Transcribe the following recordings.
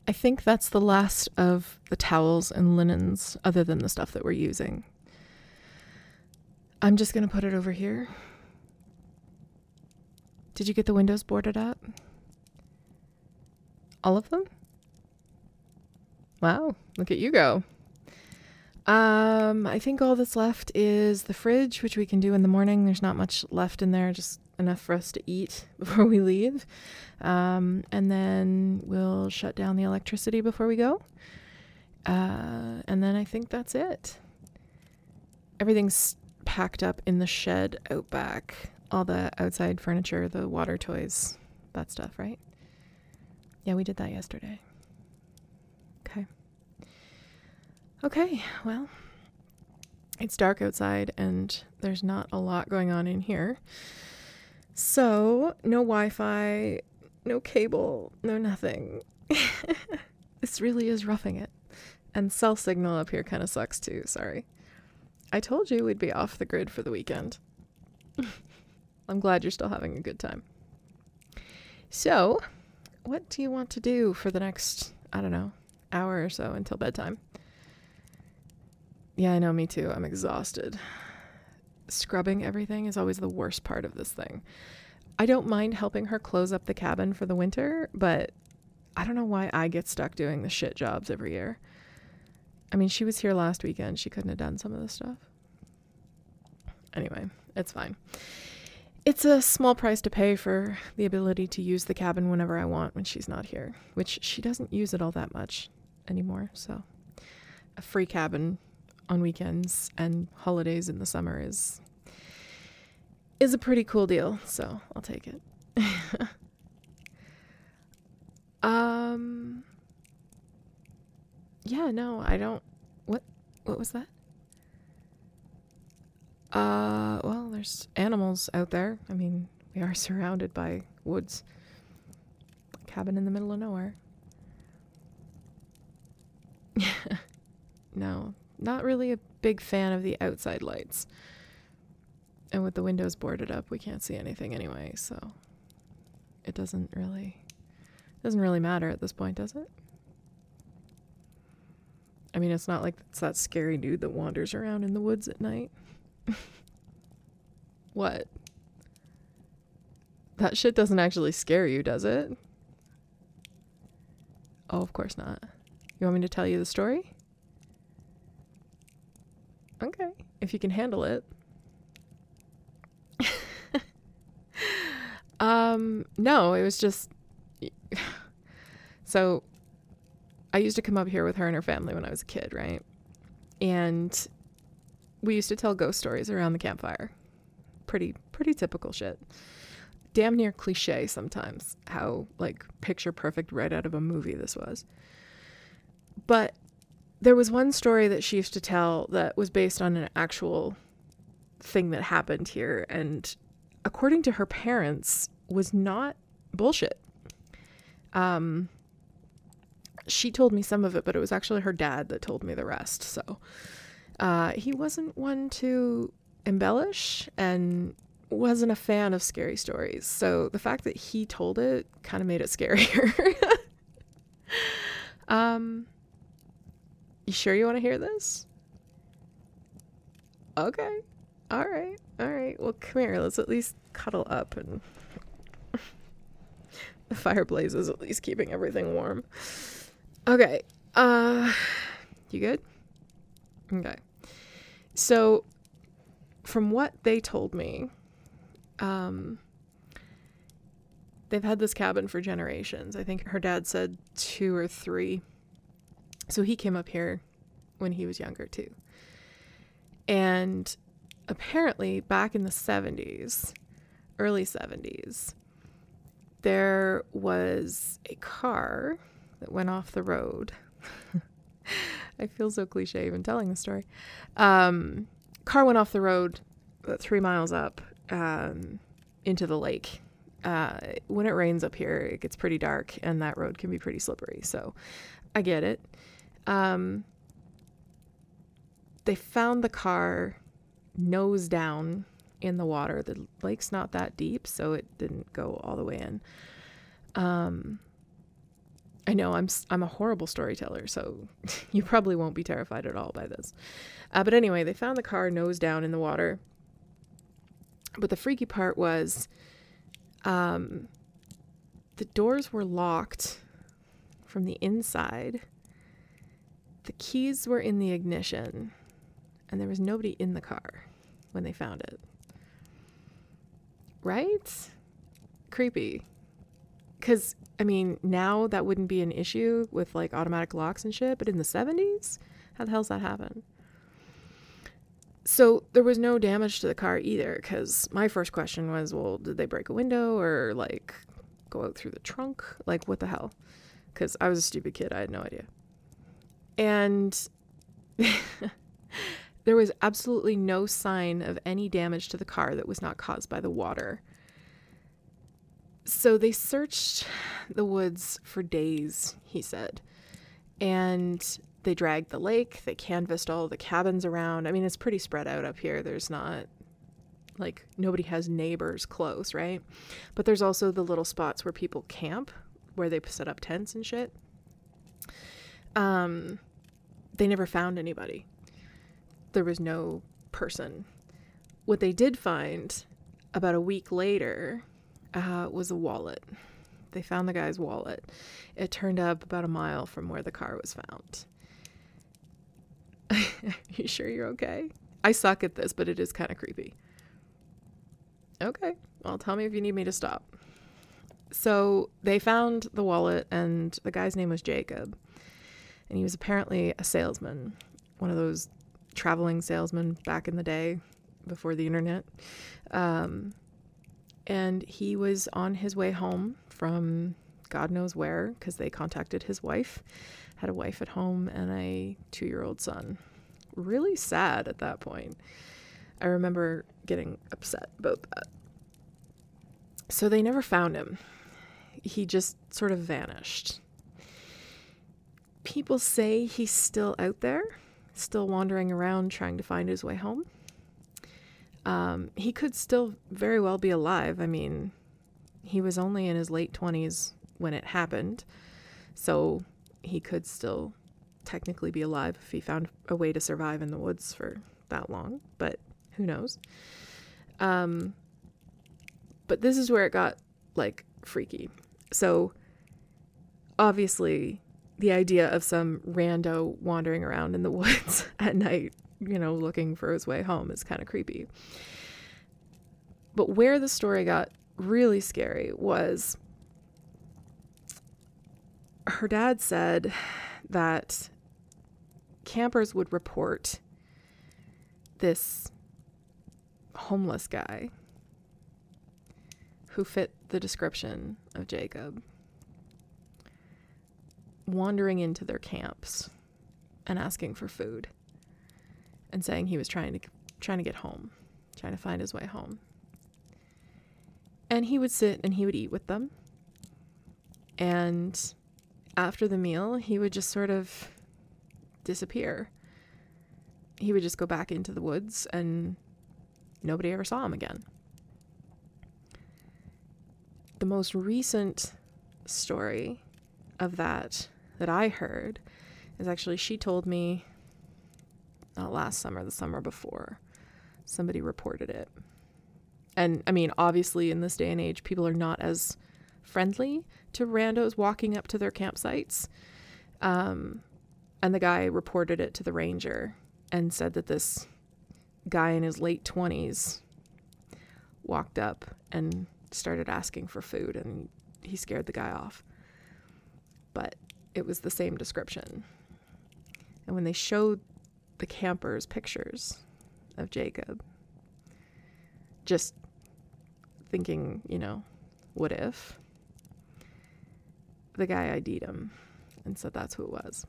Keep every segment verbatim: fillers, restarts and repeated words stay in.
I think that's the last of the towels and linens other than the stuff that we're using. I'm just going to put it over here. Did you get the windows boarded up? All of them? Wow, look at you go. Um, I think all that's left is the fridge, which we can do in the morning. There's not much left in there, just enough for us to eat before we leave. Um, and then we'll shut down the electricity before we go. Uh, and then I think that's it. Everything's packed up in the shed out back. All the outside furniture, the water toys, that stuff, right? Yeah, we did that yesterday. Okay. Okay, well, it's dark outside and there's not a lot going on in here. So, no Wi-Fi, no cable, no nothing. This really is roughing it. And cell signal up here kind of sucks too, sorry. I told you we'd be off the grid for the weekend. I'm glad you're still having a good time. So, what do you want to do for the next, I don't know, hour or so until bedtime? Yeah, I know, me too. I'm exhausted. Scrubbing everything is always the worst part of this thing. I don't mind helping her close up the cabin for the winter, but I don't know why I get stuck doing the shit jobs every year. I mean, she was here last weekend. She couldn't have done some of this stuff. Anyway, it's fine. It's a small price to pay for the ability to use the cabin whenever I want when she's not here, which she doesn't use it all that much anymore. So a free cabin on weekends and holidays in the summer is is a pretty cool deal. So I'll take it. um, yeah, no, I don't. What? What was that? Uh, well, there's animals out there. I mean, we are surrounded by woods. Cabin in the middle of nowhere. No, not really a big fan of the outside lights. And with the windows boarded up, we can't see anything anyway, so it doesn't really doesn't really matter at this point, does it? I mean, it's not like it's that scary dude that wanders around in the woods at night. What? That shit doesn't actually scare you, does it? Oh, of course not. You want me to tell you the story? Okay, if you can handle it. um, no, it was just... So, I used to come up here with her and her family when I was a kid, right? And we used to tell ghost stories around the campfire. Pretty, pretty typical shit. Damn near cliche sometimes, how, like, picture perfect right out of a movie this was. But there was one story that she used to tell that was based on an actual thing that happened here, and according to her parents, was not bullshit. Um, she told me some of it, but it was actually her dad that told me the rest, so... Uh, he wasn't one to embellish and wasn't a fan of scary stories. So the fact that he told it kind of made it scarier. um, you sure you want to hear this? Okay. All right. All right. Well, come here. Let's at least cuddle up, and the fireplace is at least keeping everything warm. Okay. Uh, you good? Okay. So, from what they told me, um, they've had this cabin for generations. I think her dad said two or three. So he came up here when he was younger too. And apparently back in the seventies, early seventies, there was a car that went off the road. I feel so cliche even telling the story. Um, car went off the road about three miles up um, into the lake. Uh, when it rains up here, it gets pretty dark, and that road can be pretty slippery. So I get it. Um, they found the car nose down in the water. The lake's not that deep, so it didn't go all the way in. Um, I know I'm s- I'm a horrible storyteller, so you probably won't be terrified at all by this. Uh, but anyway, they found the car nose down in the water. But the freaky part was um, the doors were locked from the inside. The keys were in the ignition, and there was nobody in the car when they found it. Right? Creepy. Because, I mean, now that wouldn't be an issue with, like, automatic locks and shit, but in the seventies? How the hell's that happen? So there was no damage to the car either, because my first question was, well, did they break a window or, like, go out through the trunk? Like, what the hell? Because I was a stupid kid. I had no idea. And there was absolutely no sign of any damage to the car that was not caused by the water. So they searched the woods for days, he said, and they dragged the lake. They canvassed all the cabins around. I mean, it's pretty spread out up here. There's not, like, nobody has neighbors close, right? But there's also the little spots where people camp, where they set up tents and shit. Um, they never found anybody. There was no person. What they did find about a week later uh, was a wallet. They found the guy's wallet. It turned up about a mile from where the car was found. You sure you're okay? I suck at this, but it is kind of creepy. Okay, well, tell me if you need me to stop. So they found the wallet, and the guy's name was Jacob. And he was apparently a salesman, one of those traveling salesmen back in the day before the internet. Um, and he was on his way home from God knows where, because they contacted his wife, had a wife at home and a two-year-old son. Really sad at that point. I remember getting upset about that. So they never found him. He just sort of vanished. People say he's still out there, still wandering around trying to find his way home. Um, he could still very well be alive. I mean, he was only in his late twenties when it happened, so he could still technically be alive if he found a way to survive in the woods for that long, but who knows? Um, but this is where it got, like, freaky. So, obviously, the idea of some rando wandering around in the woods at night, you know, looking for his way home is kind of creepy. But where the story got really scary was her dad said that campers would report this homeless guy who fit the description of Jacob wandering into their camps and asking for food and saying he was trying to trying to get home, trying to find his way home. And he would sit and he would eat with them. And after the meal, he would just sort of disappear. He would just go back into the woods and nobody ever saw him again. The most recent story of that that I heard is actually, she told me not last summer, the summer before, somebody reported it. And I mean, obviously in this day and age, people are not as friendly to randos walking up to their campsites. Um, and the guy reported it to the ranger and said that this guy in his late twenties walked up and started asking for food, and he scared the guy off. But it was the same description. And when they showed the campers pictures of Jacob, just thinking, you know, what if? The guy I D'd him and said that's who it was.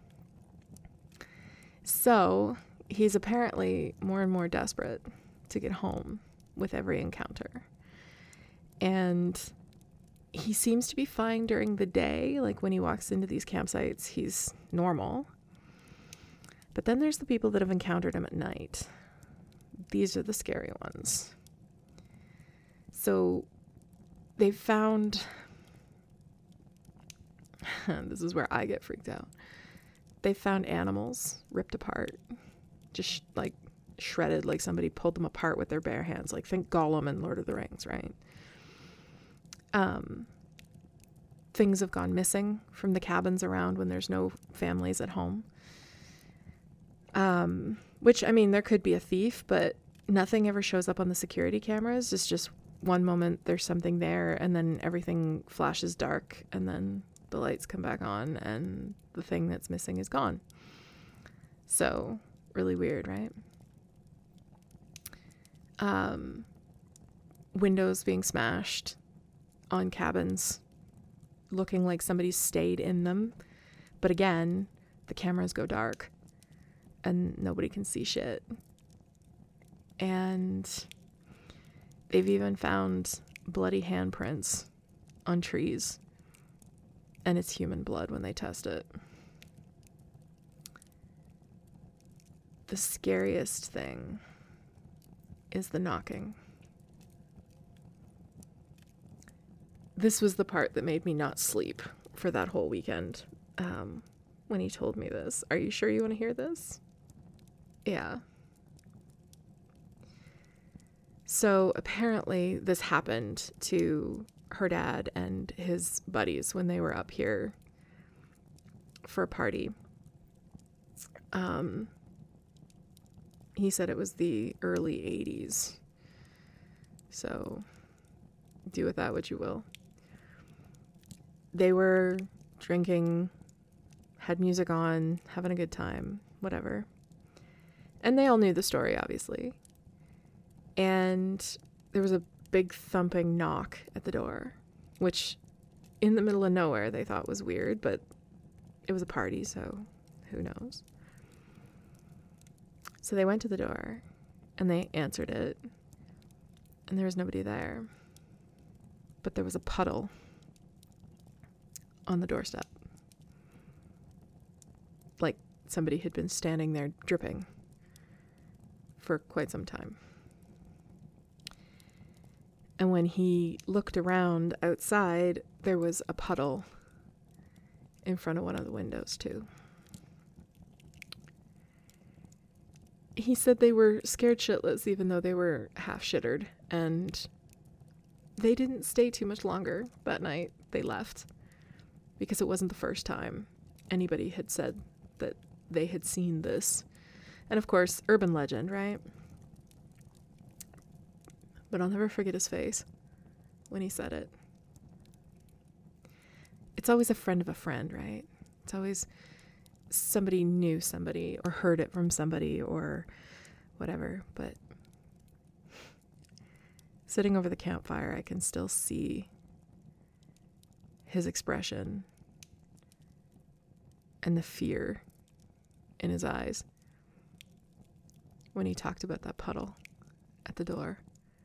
So he's apparently more and more desperate to get home with every encounter. And he seems to be fine during the day. Like when he walks into these campsites, he's normal. But then there's the people that have encountered him at night. These are the scary ones. So they found This is where I get freaked out. They found animals ripped apart, just sh- like shredded, like somebody pulled them apart with their bare hands. Like, think Gollum in Lord of the Rings, right? Um, things have gone missing from the cabins around when there's no families at home. Um, which, I mean, there could be a thief, but nothing ever shows up on the security cameras. It's just one moment there's something there, and then everything flashes dark, and then the lights come back on, and the thing that's missing is gone. So, really weird, right? Um, windows being smashed on cabins, looking like somebody stayed in them. But again, the cameras go dark and nobody can see shit. And they've even found bloody handprints on trees, and it's human blood when they test it. The scariest thing is the knocking. This was the part that made me not sleep for that whole weekend. Um, when he told me this. Are you sure you want to hear this? Yeah. So apparently this happened to her dad and his buddies when they were up here for a party. Um, he said it was the early eighties. So do with that what you will. They were drinking, had music on, having a good time, whatever. And they all knew the story, obviously. And there was a big thumping knock at the door, which in the middle of nowhere they thought was weird, but it was a party, so who knows. So they went to the door and they answered it, and there was nobody there. But there was a puddle on the doorstep. Like somebody had been standing there dripping for quite some time. And when he looked around outside, there was a puddle in front of one of the windows, too. He said they were scared shitless, even though they were half shittered. And they didn't stay too much longer that night. They left because it wasn't the first time anybody had said that they had seen this. And of course, urban legend, right? But I'll never forget his face when he said it. It's always a friend of a friend, right? It's always somebody knew somebody or heard it from somebody or whatever. But sitting over the campfire, I can still see his expression and the fear in his eyes when he talked about that puddle at the door.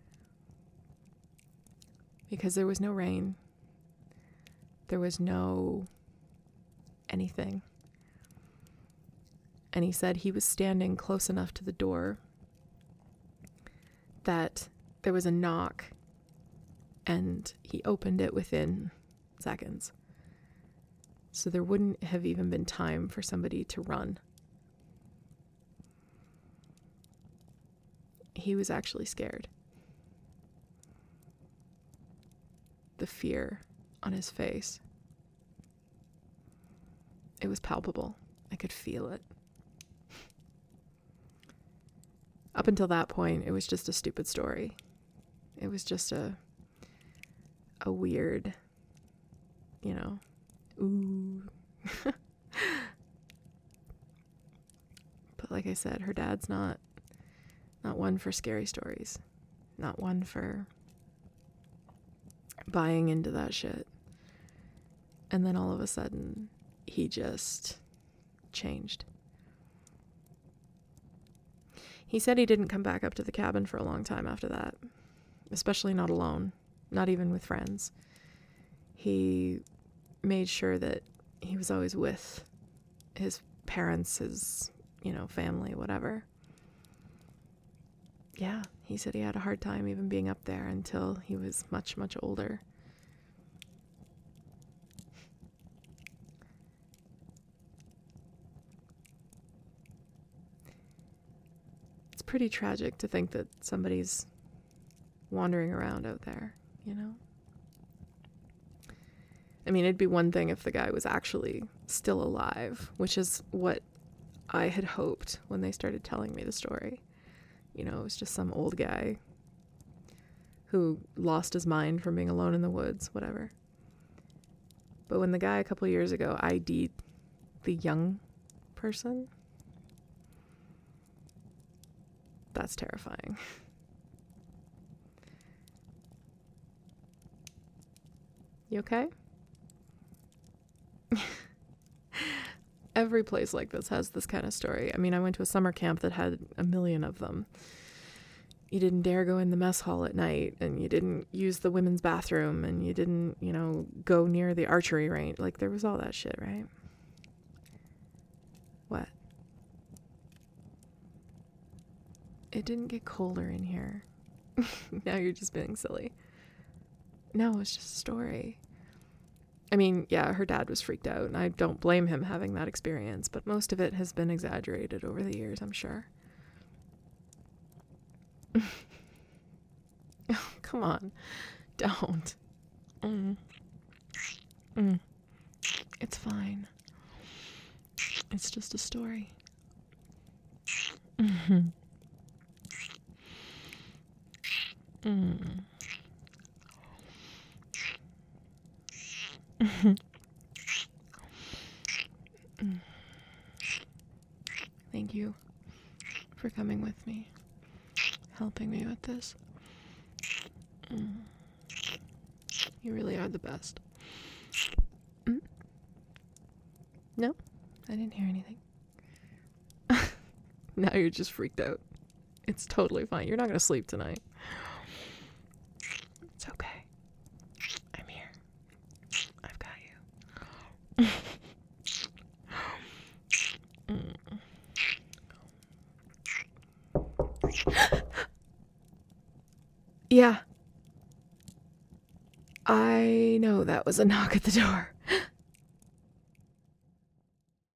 Because there was no rain. There was no anything. And he said he was standing close enough to the door that there was a knock and he opened it within seconds. So there wouldn't have even been time for somebody to run. He was actually scared. The fear on his face. It was palpable. I could feel it. Up until that point, it was just a stupid story. It was just a a weird, you know, ooh. But like I said, her dad's not not one for scary stories. Not one for buying into that shit. And then all of a sudden, he just changed. He said he didn't come back up to the cabin for a long time after that, especially not alone, not even with friends. He made sure that he was always with his parents, his, you know, family, whatever. Yeah, he said he had a hard time even being up there until he was much, much older. pretty tragic to think that somebody's wandering around out there, you know? I mean, it'd be one thing if the guy was actually still alive, which is what I had hoped when they started telling me the story. You know, it was just some old guy who lost his mind from being alone in the woods, whatever. But when the guy a couple years ago I D'd the young person, that's terrifying. You okay? Every place like this has this kind of story. I mean, I went to a summer camp that had a million of them. You didn't dare go in the mess hall at night, and you didn't use the women's bathroom, and you didn't, you know, go near the archery range. Like, there was all that shit, right? What? It didn't get colder in here. Now you're just being silly. No, it's just a story. I mean, yeah, her dad was freaked out, and I don't blame him having that experience, but most of it has been exaggerated over the years, I'm sure. Oh, come on. Don't. Mm. Mm. It's fine. It's just a story. Mm-hmm. Mm. Thank you for coming with me, helping me with this. Mm. You really are the best. Mm? No, I didn't hear anything. Now you're just freaked out. It's totally fine. You're not going to sleep tonight. It's okay. I'm here. I've got you. Mm. Yeah. I know that was a knock at the door.